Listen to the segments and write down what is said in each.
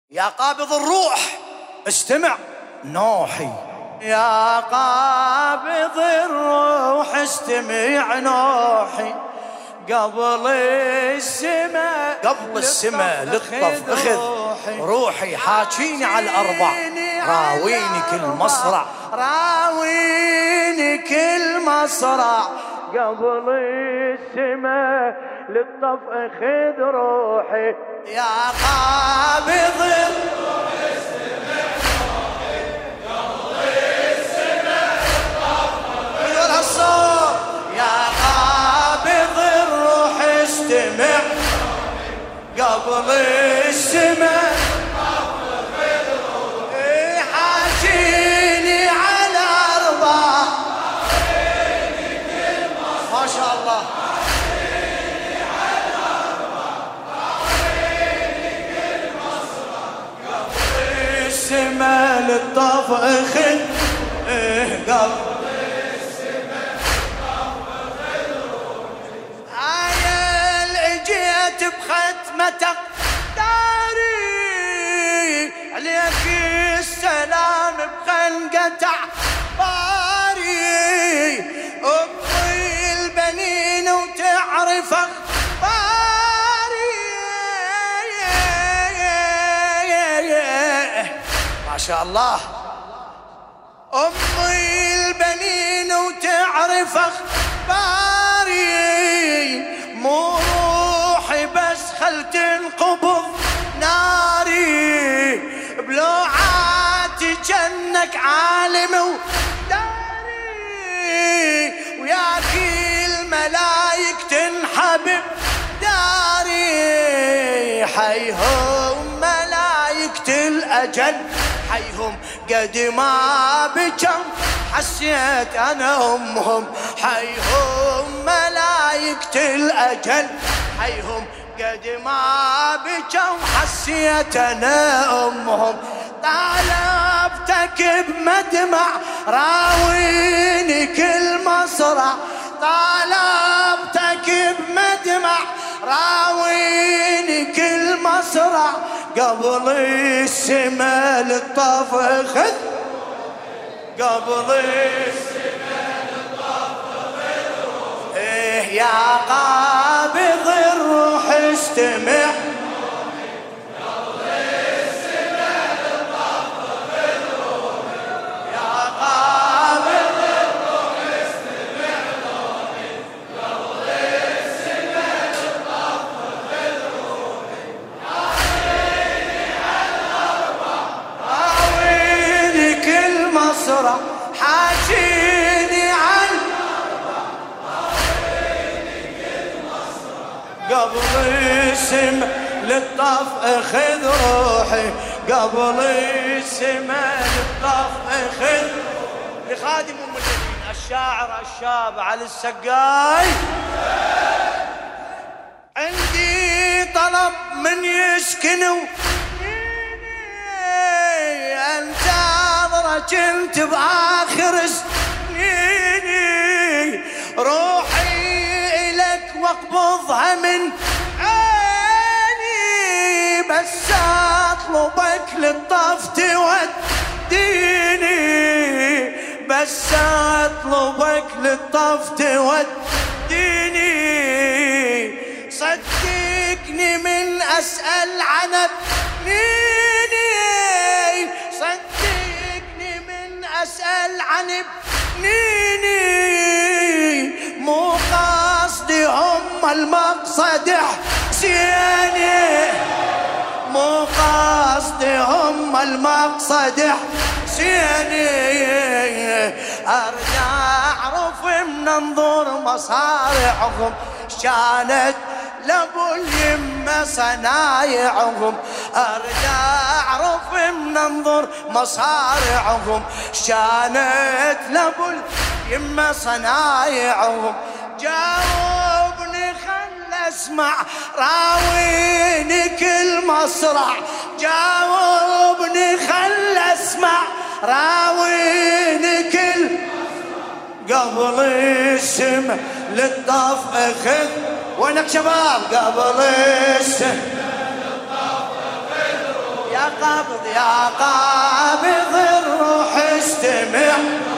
يا قابض الروح استمع نوحي، يا قابض الروح استمع نوحي، قبل السماء للطف اخذ روحي، حاجيني على الأربع، راويني كل مصرع، راويني كل مصرع، قبل السماء للطف اخذ روحي، يا قابض الروح استمع نوحي، قبل السماء للطف اخذ الصوت، يا قابض الروح استمع قبل السماء حاجيني على أربع، ما شاء الله السماء للطف اخذ قبل السماء للطف اخذ روحي، عيل اجيت بختمتك داري، عليك السلام بخنقة عباري، امي البنين وتعرف اخباري، ما شاء الله امي البنين وتعرف اخباري، مو روحي بس خل تنقبض ناري، بلوعاتي جنك عالم وداري، وياك الملايك تنحبب داري، حيهم ملايكة الأجل، حيهم قد ما بجم حسيت أنا أمهم، حيهم ملايكة الأجل، حيهم قد ما بجم حسيت أنا أمهم، طالبتك بمدمع راويني كل مصرع، طالبتك بمدمع راويني كل مصرع، قبل السماء للطف اخذ، قبل السماء للطف اخذ روحي، يا قابض الروح استمع قبل السماء للطف اخذ روحي، يا قابض الروح استمع نوحي، قبل السماء للطف اخذ روحي، حاجيني على الأربع، راويني كل مصرع، حاجيني عن قبل السماء للطف اخذ روحي، قبل السماء للطف اخذ، لخادم ام البنين الشاعر الشاب علي السقاي، عندي طلب من يسكنوا انتظرك انت باخر سنيني، روحي الك واقبضها من عيني، بس اطلبك للطف توديني، بس اطلبك للطف توديني، صدقني من اسال عن ابنيني، صدقني من اسال عن ابنيني، مو قصدي هم المقصد حسيني، مو قصدي هم المقصد حسيني، ارجع اعرف من انظر مصارعهم كانت لابو اليمة صنايعهم، ارجع اعرف من انظر مصارعهم كانت لابو اليمة صنايعهم، جاوبني خل اسمع راويني كل مصرع، جاوبني خل اسمع راويني كل قبل السماء للطف اخذ، وينك شباب قبل السماء للطف اخذ، يا قابض الروح استمع.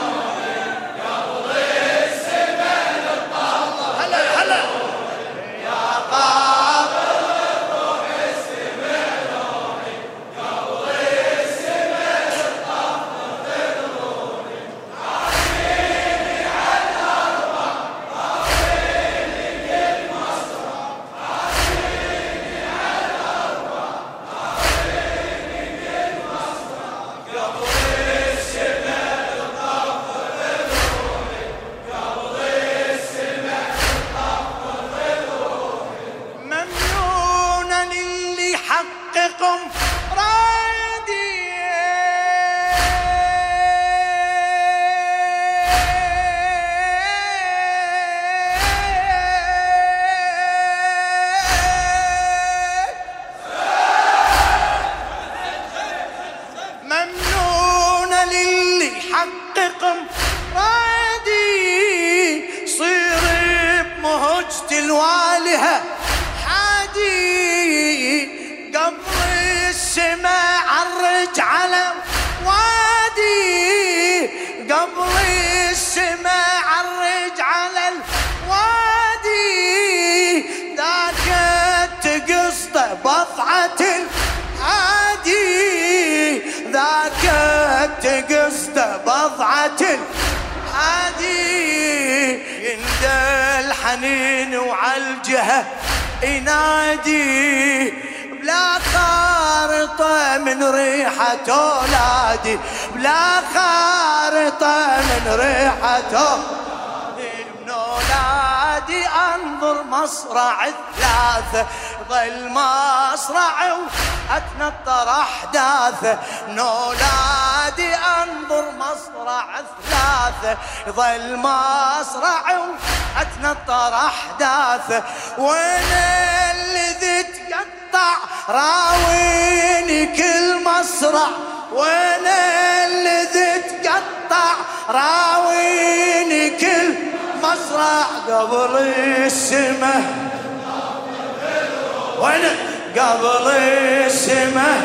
الوالهة حادي قبل السماء عرج على وادي، قبل السماء عرج على الوادي، ذاك تقصد بضعة الهادي، ذاك تقصد بضعة الهادي، يندى الحنين وعالجهة ينادي، بلا خارطة من ريحة أولادي، بلا خارطة من ريحة من أولادي، أنظر مصرع الثلاثة، ظل مصرع وأتنطر أحداثه، من أولادي أنظر مصرع الثلاثة، ظل مصرع وأتنطر أحداثه، وين اللي تقطع راويني كل مصرع، وين اللي تقطع راويني كل مصرع، قبل السماء وين قبل السماء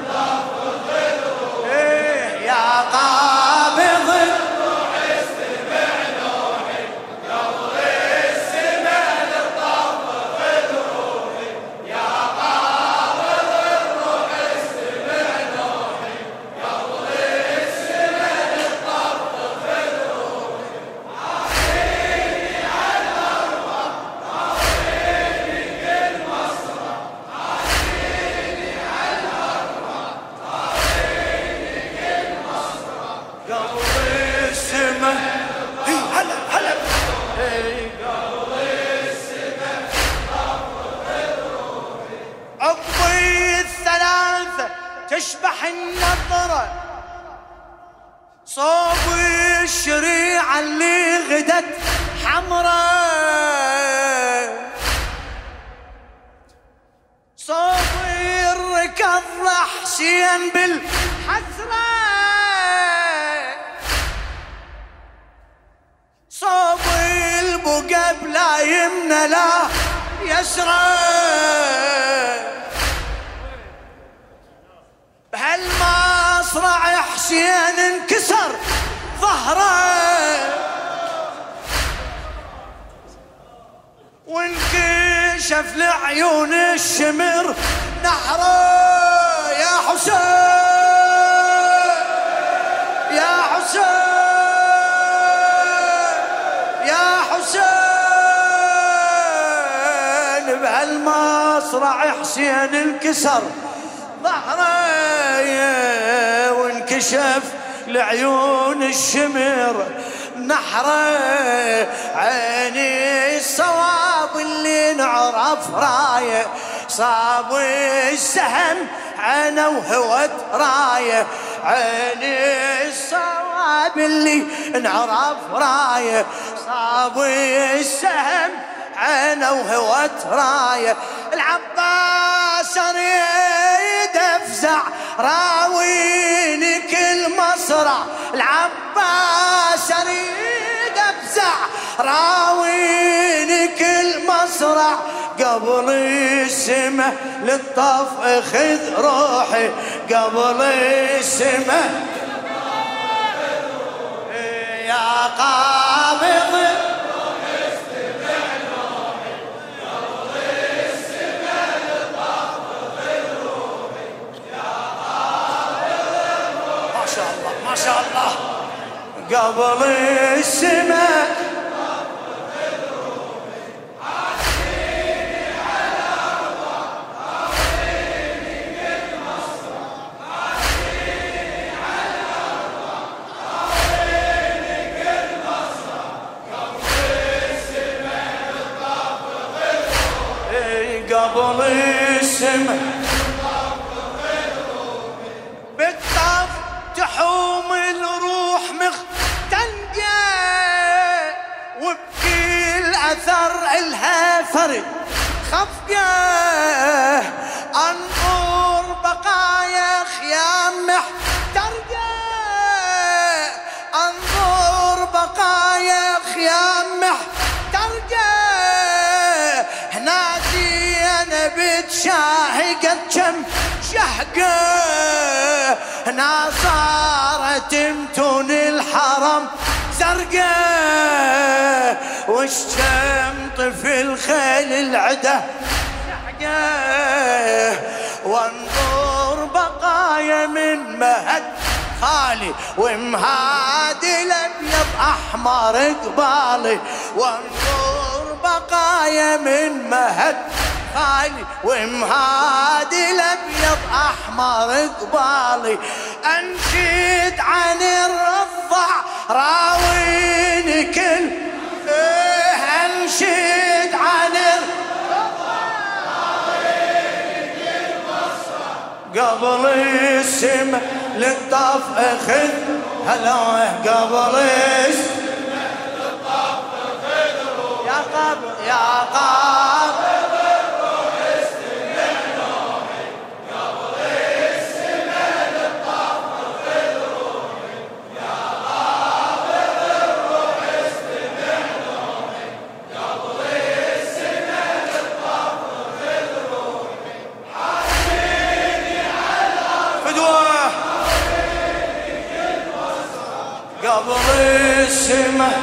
إيه يا قابض الروح استمع نوحي، قبل السماء للطف روحي، يا قابض الروح استمع نوحي، قبل السماء للطف روحي، عافيني على الأرواح، عافيني كل مصرع، عافيني على الأرواح، عافيني كل مصرع، قبل السماء هلا هلا قبل السماء عقبي الثلاثة تشبح النظرة، صوب الشريعة اللي غدت حمراء، صوب الركض حسين بالحسرة، صوب البقى بلا يمنى لا يسرى، بهالمصرع حسين انكسر ظهره، وانكشف لعيون الشمر نحره، يا حسين يا حسين يا حسين، بهالمصرع حسين انكسر ظهره، وانكشف لعيون الشمر نحره، عيني الصواب اللي نعرف رايه، صاب السهم عينه وهوت رايه، عيني الصواب اللي نعرف رايه، صاب السهم عينه وهوت رايه، العباس اريد افزع راويني كل مصرع، العباس اريد افزع راويني كل مصرع، المصرع قبل السماء للطف اخذ روحي قبل السماء يا قابض روح استمع نوحي قبل السماء للطف اخذ روحي يا قابض ما شاء الله ما شاء الله قبل السماء قبل السماء بالطف تحوم الروح مختنقة وبكل أثر إلها فرد خفقة أنظر بقايا خيام محترقة أنظر بقايا خيام محترقة هنادي أنا بتشاهقت كم شهقة هنا صارت متون الحرم زرقاء وشكم طفل خيل العدا شحقة وانظر بقايا من مهد خالي ومهادي الابيض احمر قبالي وانظر بقايا من مهد خالي ومهادي الابيض احمر قبالي انشد عن الرضع راويني كل انشد عن الرضع راويني كل مصر قبل السماء للطف اخذ هلا قبل السماء للطف اخذ روحي يا قابل يا قابل قبل السماء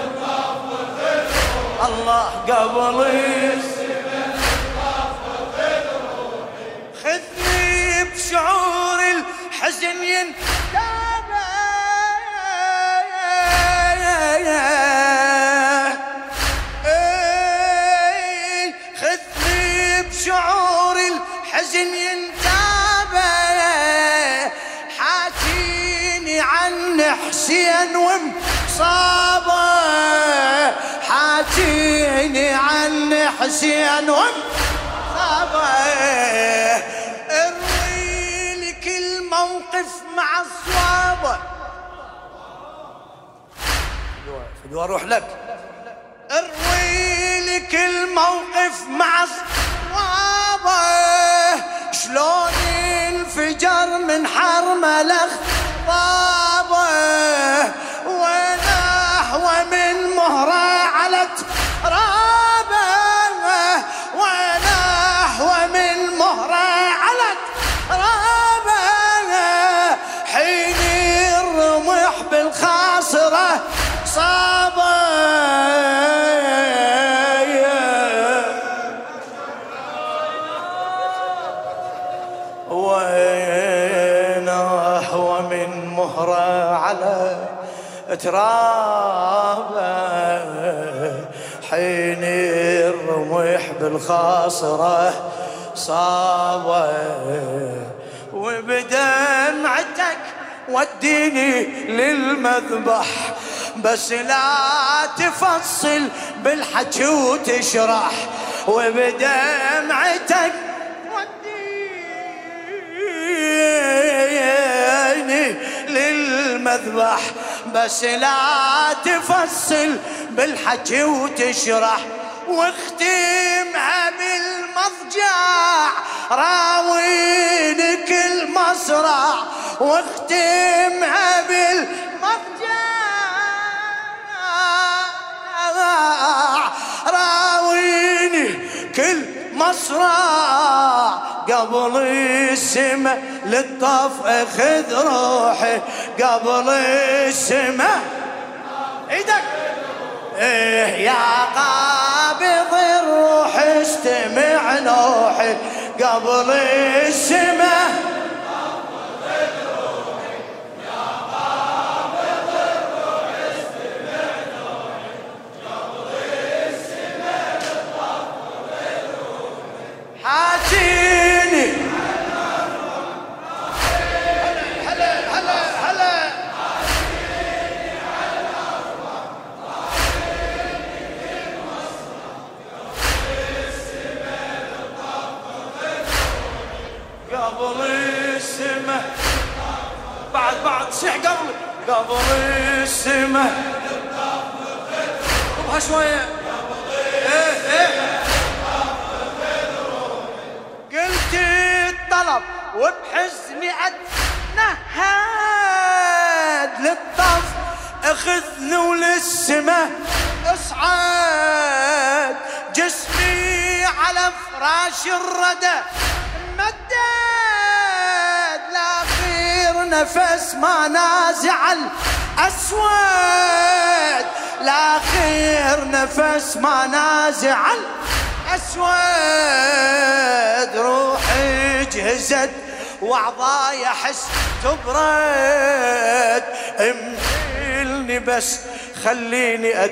الله قبل السماء خذني بشعور الحزن ينتابع خذني بشعور الحزن ينتابع حاكيني عن حسين ومصابه حاكيني عن حسين ومصابه اروي لك الموقف مع الصوابه فدوى اروح لك اروي لك الموقف مع الصوابه شلون انفجر من حرمله طابه ونحو من مهره على ترابه ونحو من مهره على ترابه حين الرمح بالخاصره صابه ونحو من مهره على ترابه حين الرمح بالخاصره صابه وبدمعتك وديني للمذبح بس لا تفصل بالحكي وتشرح وبدمعتك وديني للمذبح بس لا تفصل بالحكي وتشرح واختمها بالمضجع راوينك المصرع واختمها بالمضجع راوينك حاجيني كل مصرع قبل السما للطف اخذ روحي قبل السما ايدك ايه يا قابض الروح استمع نوحي قبل السما حاجيني قبل السما بعد صيح قبل السما طبها شوية قلت الطلب وبحزني اتنهد للطف اخذني وللسما اصعد جسمي على فراش الردى مدد لاخير نفس ما نازع الاسود لاخير نفس ما نازع الاسود روحي جهزت واعضاي احس تبرد امهلني بس خليني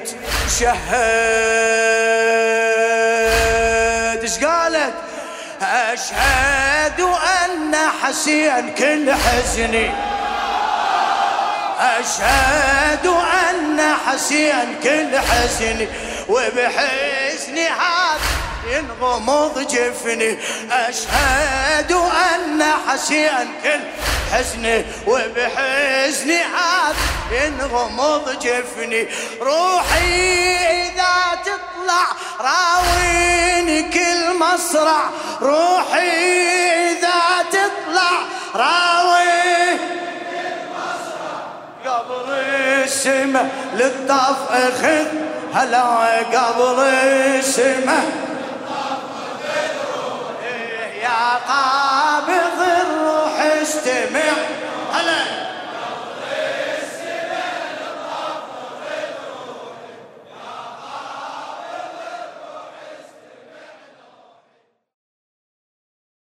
اتشهد ايش قالت أشهد أن حسين كل حزني أشهد أن حسين كل حزني وبحزني هذا ينغمض جفني أشهد أن حسين كل حزني وبحزني هذا ينغمض جفني روحي إذا تطلع راويني كل مصرع روحي إذا تطلع راويني كل مصرع قبل السما للطف اخذ هلا قبل السما يا قابض الروح استمع هلا